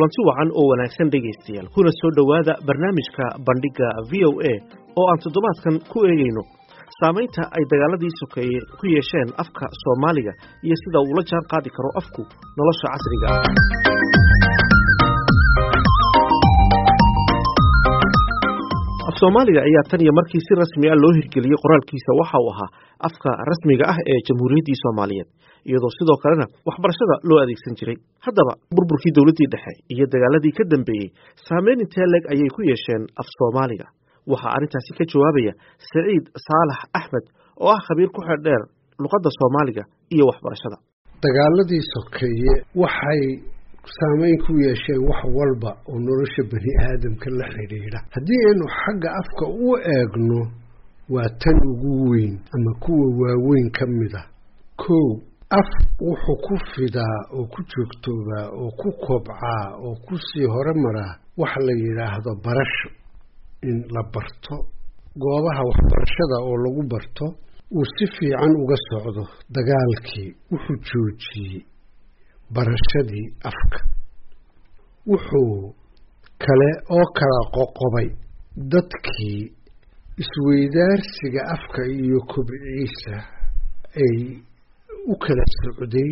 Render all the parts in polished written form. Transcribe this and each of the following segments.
kulanti wacan oo wanaagsan dhegaystayaal kuna soo dhowaada barnaamijka bandhiga VOA oo aan toddobaadkan ku eegayno saamaynta ay dagaaladii sokeeye ku yeesheen afka Soomaaliga iyo sida uu la jaan qaadi karo afku nolosha casriga ah. Soomaaliga ayaa tan iyo markii si rasmi ah loo hirgeliyay qoraalkiisa waxa uu ahaa afka rasmiga ah ee Jamhuuriyadda Soomaaliyeed iyadoo sidoo kalena waxbarashada loo adeegsan jiray. Haddaba burburkii dawladdii dhexe iyo dagaaladii ka dambeeyay saameyn intee leeg ayay ku yeesheen af Soomaaliga. Waxa arrintaasi ka jawaabaya Saciid Saalax Axmed oo ah khabiir ku xeeldheer luqadda Soomaaliga iyo waxbarashada. Dagaaladii sokeeye waxay saameyn ku yeesheen wax walba oo nolosha bani aadamka la xiriira. Haddii aynu xagga afka u eegno waa tan ugu weyn ama kuwa waaweyn ka mid ah. Kow, af wuxuu ku fidaa oo ku joogtoobaa oo ku kobcaa oo ku sii horumaraa wax la yidhaahdo barasho, in la barto goobaha waxbarashada oo lagu barto uu si fiican uga socdo. Dagaalkii wuxuu joojiyey barashadii afka, wuxuu kale oo kala qoqobay dadkii isweydaarsiga afka iyo kobciisa ay u kala socday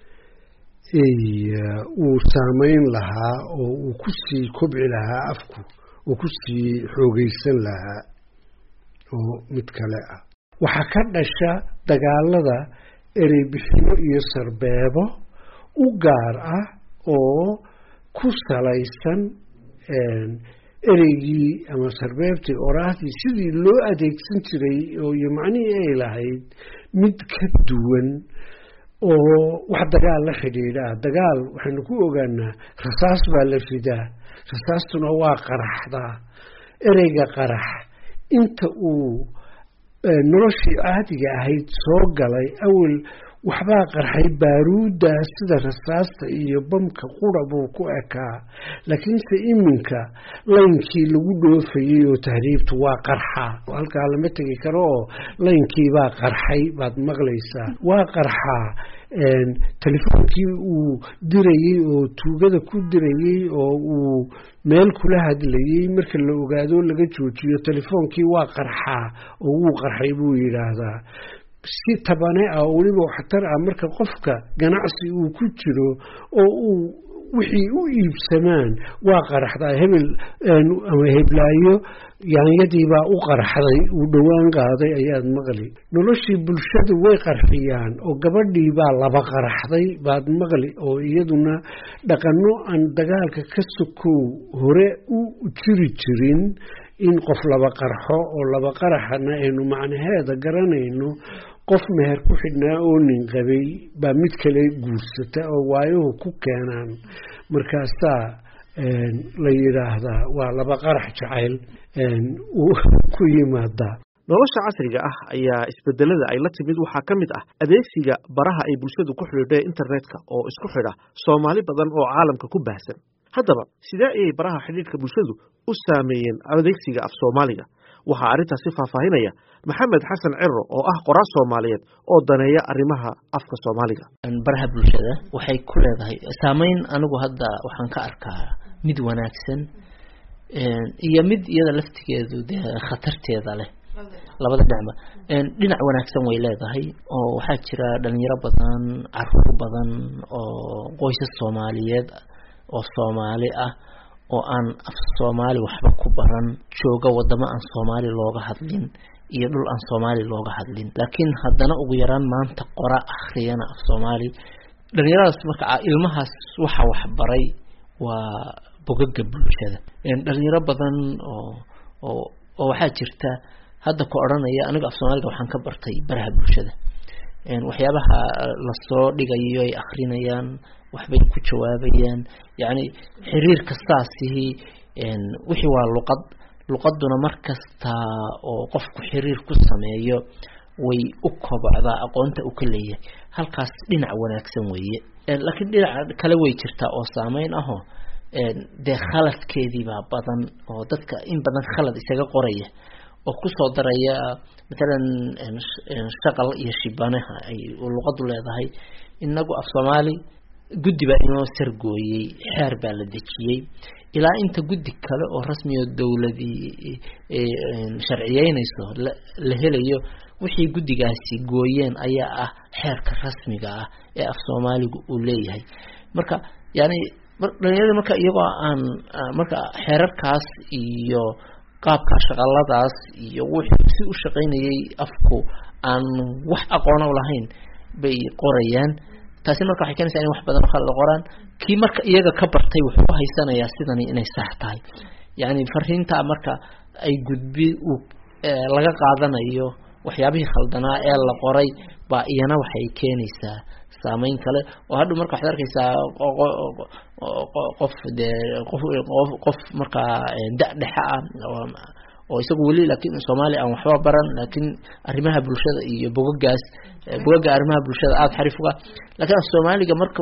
uu saameyn lahaa oo uu ku sii kobci lahaa afku uu ku sii xoogaysan lahaa oo mid kale ah. Waxaa ka dhasha dagaalada ereybixino iyo sarbeebo u gaar ah oo ku salaysan ereygii ama sarbeebtii oraahdii sidii loo adeegsan jiray oo iyo macnihii ay lahayd mid ka duwan oo wax dagaal la xidhiidha. Dagaal waxaynu ku ogaanaa rasaas baa la fidaa, rasaastuna waa qaraxdaa. Ereyga qarax inta uu noloshii caadiga ahayd soo galay awal waxbaa qarxay baaruudda sida rasaasta iyo bamka qura buu ku ekaa, laakiinse iminka laynkii lagu dhoofayey oo tahriibtu waa qarxa, halkaa lama tegi karo oo laynkii baa qarxay baad maqlaysaa. waa qarxaa telefoonkii uu dirayey oo tuugada ku dirayey oo uu meel kula hadlayey marka la ogaado laga joojiyo telefoonkii waa qarxaa oo wuu qarxay buu yidhaahdaa. si tabane ah oo weliba waxtar ah marka qofka ganacsi uu ku jiro oo uu wixii u iibsamaan waa qaraxdaa. hebel ama heblaayo yaanyadii baa u qaraxday uu dhowaan qaaday ayaad maqli. noloshii bulshadu way qarxiyaan oo gabadhii baa laba qaraxday baad maqli oo iyaduna dhaqanno aan dagaalka ka sokow hore u jiri jirin in qof laba qarxo oo laba qaraxana aynu macnaheeda garanayno. qof meher ku xidhnaa oo nin qabay baa mid kale guursata oo waayuhu ku keenaan, markaasaa la yidhaahdaa waa laba qarax jacayl ku yimaada. nolosha casriga ah ayaa isbedelada ay la timid waxaa ka mid ah adeegsiga baraha ay bulshadu ku xidhiidhay internetka oo isku xidha Soomaali badan oo caalamka ku baahsan. haddaba sidee ayay baraha xidhiidhka bulshadu u saameeyeen adeegsiga af Soomaaliga? waxaa arrintaasi faahfaahinaya Maxamed Xasan Ciro oo ah qoraal Soomaaliyeed oo daneeya arrimaha afka Soomaaliga. baraha bulshada waxay ku leedahay saameyn anigu hadda waxaan ka arkaa mid wanaagsan iyo mid iyada laftigeedu khatarteeda leh labada dhinacba. dhinac wanaagsan way leedahay oo waxaa jira dhalinyaro badan, caruur badan oo qoysas Soomaaliyeed oo Soomaali ah oo aan af Soomaali waxba ku baran, jooga wadamo aan Soomaali looga hadlin iyo dhul aan Soomaali looga hadlin, laakiin haddana ugu yaraan maanta qora akhriyana af Soomaali. dhalinyaradaas marka ilmahaas waxa wax baray waa bogagga bulshada. dhalinyaro badan oo waxaa jirta hadda ku oranaya aniga af Soomaaliga waxaan ka bartay baraha bulshada. waxyaabaha la soo dhigayo ay akhrinayaan, waxbay ku jawaabayaan, yani xiriir kastaasihi wixii waa luqaduna markasta oo qofku xiriir ku sameeyo way u kobcdaa aqoonta uu ka leeyahay. halkaas dhinac wanaagsan weeye. laakiin dhinac kale way jirtaa oo saameyn ah oo khaladkeedii baa badan oo dadka in badan khalad isaga qoraya oo ku soo daraya مثلا shaqal iyo shibanaha ay luqadu leedahay. inagu af Soomaali guddi baa inoo sargooyey xeer baa la dejiyey ilaa inta guddi kale oo rasmi oo dawladii sharciyeynayso la helayo wixii guddigaasi gooyeen ayaa ah xeerka rasmiga ah ee af Soomaaligu uu leeyahay marka yani dhalinyarada marka iyagoo aan marka xeerarkaas iyo qaabka shaqaladaas iyo wixii si u shaqeynayay afku aan wax aqoon u lahayn bay qorayaan taasi marka waxay keenaysaa in wax badan kala qoraan kii marka iyaga ka bartay wuxuu haysanayaa sidan inay sax tahay yani fariinta marka ay gudbi laga qaadanayo waxyaabihii khaldanaa ee la qoray ba iyana waxay keenaysaa saameyn kale oo hadda marka waxaad arkaysaa qof marka dhexe ah oo isagu wali laakiin Soomaali aan waxba baran laakiin arrimaha bulshada iyo bogaga arrimaha bulshada aad xariif uga laakiin Soomaaliga marka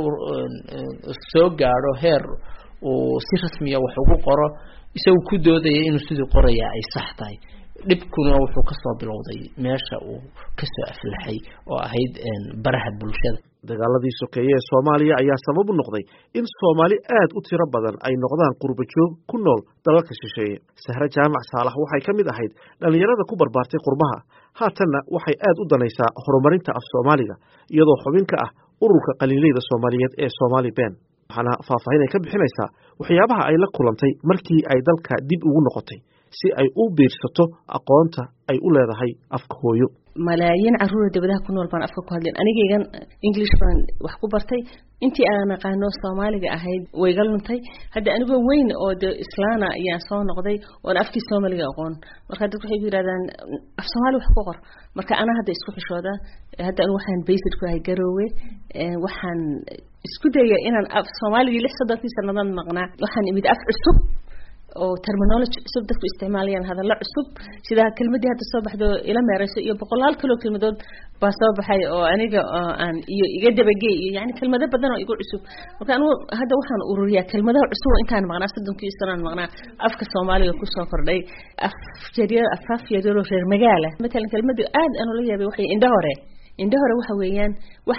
soo gaaro heer oo si rasmi ah wax ugu qoro isagu ku doodaya inuu sidii qoraya ay sax tahay dhibkuna wuxuu ka soo bilowday meesha uu ka soo aflaxay oo ahayd baraha bulshada dagaaladii sokeeye ee Soomaaliya ayaa sabab u noqday in Soomaali aad u tiro badan ay noqdaan qurbo joog ku nool dalalka shisheeye Sahra Jaamac Saalax waxay kamid ahayd dhalinyarada ku barbaartay qurbaha haatanna waxay aad u danaysaa horumarinta af Soomaaliga iyadoo xubin ka ah ururka qaliileyda Soomaaliyeed ee Somali Ben waxaana faahfaahin ay ka bixinaysaa waxyaabaha ay la kulantay markii ay dalka dib ugu noqotay si ay u biirsato aqoonta ay u leedahay afka hooyo malaayiin caruur dibadaha ku nool baan afka ku hadleen anigaygan English baan wax ku bartay intii aan aqaano Soomaaliga ahayd way galuntay hadda anigoo weyn oo islaana ayaan soo noqday oo afkii Soomaaliga aqoon marka dadku waxay yiraahdaan af Soomaali wax ku qor marka ana hadda isku xishooda hadda anu waxaan basic ku ahay garoowe waxaan isku dayay inaan af Soomaaliga 6 sanadan maqnaa waxaan imid af cusub oo terminology cusub dadku isticmaalayaan hadallo cusub sida kelmadii hadda soo baxdo ila meerayso iyo boqolaal kale kelmadood baa soo baxay oo aniga aan iyo iga dabagay iyo yani kelmado badan oo igu cusub marka anu hadda waxaan ururiyaa kelmadaha cusub intaan maqnaa 30 sano maqnaa afka Soomaaliga ku soo kordhay af jariir afafiyado reer magaala mesela kelmadu aad anu la yaabay waxay indha hore waxa weeyaan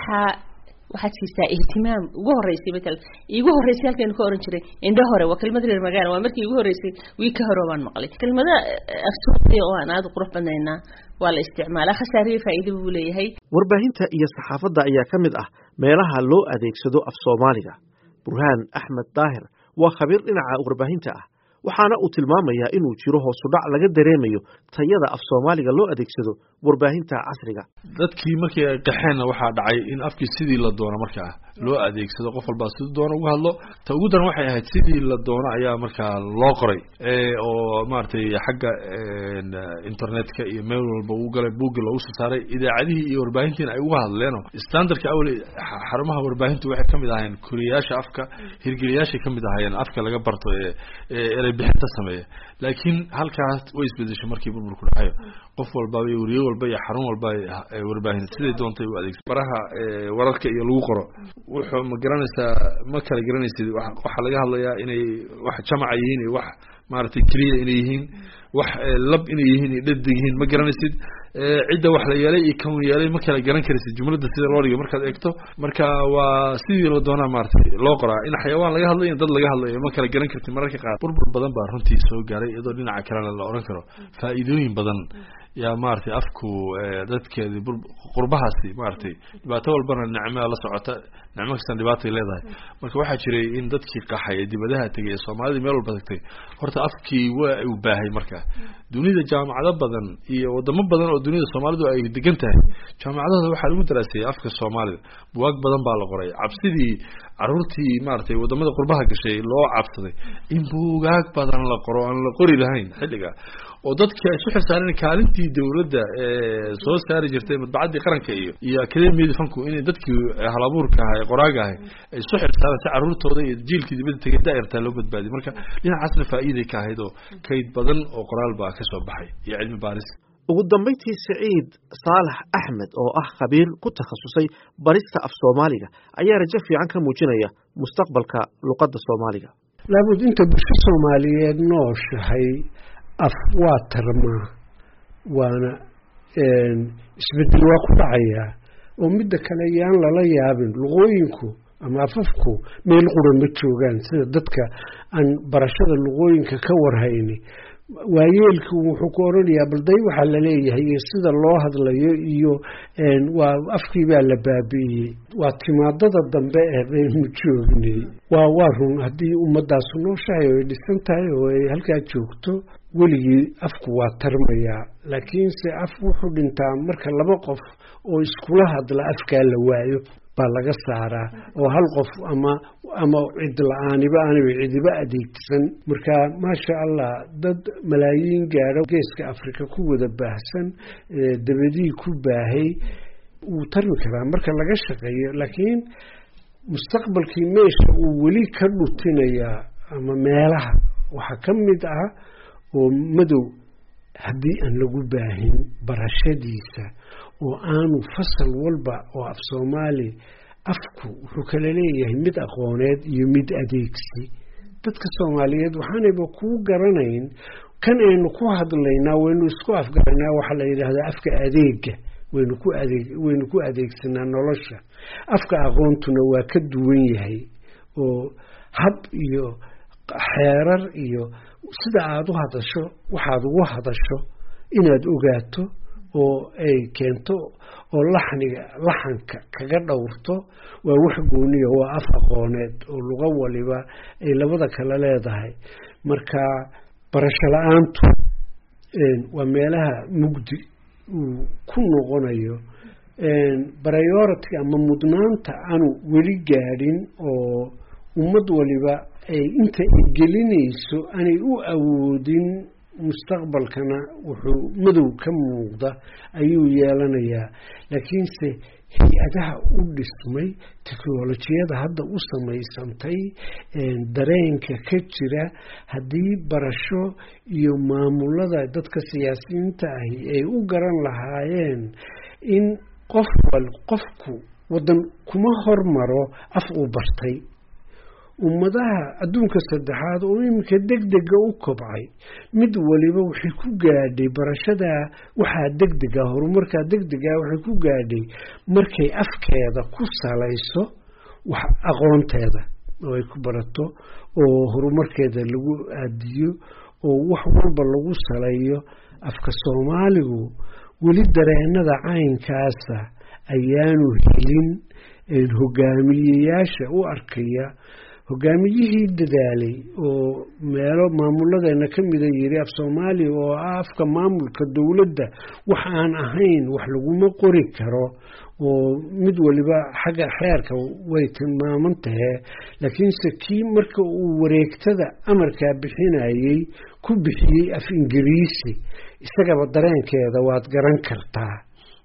waxaad siisaa ihtimaam ugu horeysay bedel igu horeysay halkeen ku oran jiray indha hore waa kelmad reer magaalo waa markii ugu horeysay wiika hore baan maqlay kelmada afsuuqi oo aan aad qurux badnayna waa la isticmaalaa khasaariye faa'iido uu leeyahay warbaahinta iyo saxaafadda ayaa kamid ah meelaha loo adeegsado af Soomaaliga Burhaan Axmed Daahir waa khabiir dhinaca warbaahinta ah waxaana uu tilmaamayaa inuu jiro hoos u dhac laga dareemayo tayada af Soomaaliga loo adeegsado warbaahinta casriga dadkii markii ay qaxeen waxa dhacay in afkii sidii la doono markaa loo adeegsado qof walba sidoo doono ugu hadlo ta ugu daran waxay ahayd sidii la doono ayaa markaa loo qoray oo maartay xagga internetka iyo meel walba uu galay buug loo soo saaray idaacadihii iyo warbaahintii ay uga hadleen standardka awli xarumaha warbaahintu waxay kamid ahaayeen kuriyaasha afka hirgeliyaasha kamid ahaayeen afka laga barto ee bixinta sameeya laakiin halkaas way isbedeshay markii burburku dhacay qof walba iyo wariye walba iyo xarun walba warbaahin sidii doontay u adeegsan baraha wararka iyo lagu qoro wuxuu ma garanaysaa ma kala garanaysid waxa laga hadlayaa inay wax jamac yihiin iyo wax maartay kaliya inay yihiin wax lab inay yihiin iyo dhad yihiin ma garanaysid cidda wax la yeelay iyo kan yeelay ma kala garan karaysid jumlada sida loo dhigo markaad eegto marka waa sidii loo doonaa maartay loo qoraa in xayawaan laga hadlayo dad laga hadlayo ma kala garan kartid mararka qaar burbur badan baa runtii soo gaaray iyadoo dhinaca kale la oran karo faa'iidooyin badan yaa maartay afku dadkeedii qurbahaasi maartay dhibaato walbana nicmo la socota nicmo kasta dhibaato leedahay marka waxa jiray in dadkii qaxay dibadaha tagay Soomaalida meel walba tagtay horta afkii waa u baahay marka dunida jaamacado badan iyo wadamo badan oo dunida Soomaalidu ay degan tahay jaamacadaha waxa lagu daraasay afka Soomaalida buug badan baa la qoray cabsidii caruurtii maartay wadamada qurbaha gashay loo cabsaday in buugaag badan la qoro aan la qori lahayn xilliga oo dadka ay soo xirsaareen kaalintii dawladda soo saari jirtay madbacadii qaranka iyo akademiyada fanku in dadkii halabuurka ah ee qoraaga ah ay soo xirsaareen caruurtooda iyo jiilkii dibadda tagay daa'irta loo badbaadi marka dhinacaasna faa'iido ka ahayd oo kayd badan oo qoraal baa ka soo baxay iyo cilmi baaris ugu dambeyntii Saciid Saalax Axmed oo ah khabiir ku takhasusay barista af Soomaaliga ayaa rajo fiican ka muujinaya mustaqbalka luqadda Soomaaliga laabud inta bulshada Soomaaliyeed nooshahay af waa tarma waana isbedel waa ku dhacaya oo midda kale yaan lala yaabin luqooyinku ama afafku meel qura ma joogaan sida dadka aan barashada luqooyinka ka warhayni waayeelku wuxuu ku oranayaa balday waxaa la leeyahay iyo sida loo hadlayo iyo waa afkii baa la baabi'iyey waa timaadada dambe baynu joognay waa run haddii ummadaasu nooshahay oo ay dhisan tahay oo ay halkaa joogto weligii afku waa tarmayaa laakiinse af wuxuu dhintaa marka laba qof oo iskula hadla afkaa la waayo baa laga saaraa oo hal qof ama cid la-aaniba aanaba cidiba adeegsan marka maasha allah dad malaayiin gaadho geeska afrika ku wada baahsan dabadii ku baahay wuu tarmi karaa marka laga shaqeeyo laakiin mustaqbalkii meesha uu weli ka dhutinayaa ama meelaha waxaa ka mid ah oo madow haddii aan lagu baahin barashadiisa oo aanu fasal walba oo af soomaali afku wuxuu kala leeyahay mid aqooneed iyo mid adeegsi dadka soomaaliyeed waxaanayba kuu garanayn kan aynu ku hadlaynaa waynu isku afgaranaa waxaa la yidhaahdaa afka adeega waynu ku adeegsanaa nolosha afka aqoontuna waa ka duwan yahay oo hab iyo xeerar iyo sida aada u hadasho waxaad ugu hadasho inaad ogaato oo ay keento oo laxanka kaga dhowrto waa wax gooniya waa af aqooneed oo luqa waliba ay labada kale leedahay marka barasho la-aantu waa meelaha mugdi uu ku noqonayo priority ama mudnaanta aanu weli gaadhin oo ummad waliba ay inta ay gelinayso aanay u awoodin mustaqbalkana wuxuu madow ka muuqda ayuu yeelanayaa laakiinse hay-adaha u dhismay teknolojiyada hadda u samaysantay dareenka ka jira haddii barasho iyo maamulada dadka siyaasiyiinta ahi ay u garan lahaayeen in qofku waddan kuma hormaro af uu bartay ummadaha adduunka saddexaad oo iminka degdega u kobcay mid waliba waxay ku gaadhay barashada waxaa degdega horumarkaa degdega waxay ku gaadhay markay afkeeda ku salayso wax aqoonteeda oo ay ku barato oo horumarkeeda lagu aadiyo oo wax walba lagu saleeyo afka soomaaligu weli dareenada caynkaasa ayaanu helin hogaamiyeyaasha u arkaya hogaamiyihii dadaalay oo meelo maamuladeena ka mida yiri af soomaali oo afka maamulka dowladda wax aan ahayn wax laguma qori karo oo mid waliba xagga xeerka way tilmaaman tahay laakiinse kii marka uu wareegtada amarkaa bixinayay ku bixiyey af ingiriisi isagaba dareenkeeda waad garan kartaa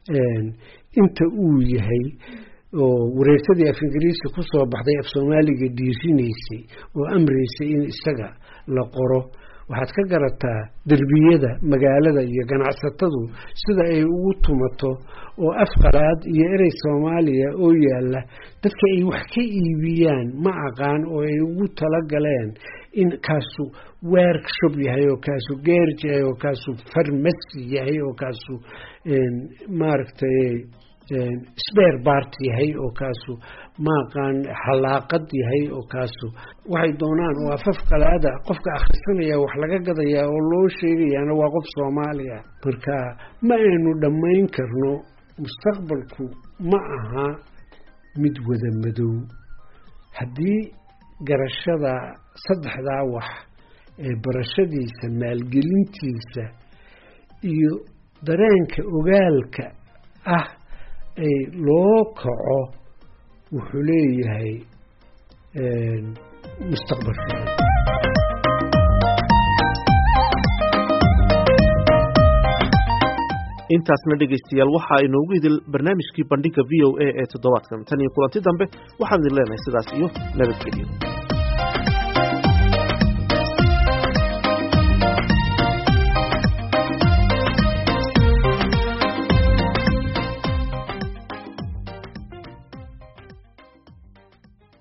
inta uu yahay oo wareegtadii af ingiriisi ku soo baxday af soomaaliga dhiirinaysay oo amraysay in isaga la qoro waxaad ka garataa derbiyada magaalada iyo ganacsatadu sida ay ugu tumato oo af qalaad iyo erey soomaaliya oo yaala dadka ay wax ka iibiyaan ma aqaan oo ay ugu talagaleen in kaasu workshop yahay oo kaasu geerj yahay oo kaasu farmasi yahay oo kaasu maaragtay spare part yahay oo kaasu maaqaan xalaaqad yahay oo kaasu waxay doonaan oo afaf qalaada qofka akhrisanaya wax laga gadayaa oo loo sheegayaana waa qof Soomaaliya marka ma aynu dhammayn karno mustaqbalku ma aha mid wada madow haddii garashada saddexdaa wax ee barashadiisa maalgelintiisa iyo dareenka ogaalka ah ay loo kaco wuxuu leeyahay mustaqbal fiican intaasna dhegaystayaal waxaa inoogu idil barnaamijkii bandhiga VOA ee toddobaadkan tan iyo kulanti dambe waxaan idin leenahay sidaas iyo nabadgelyo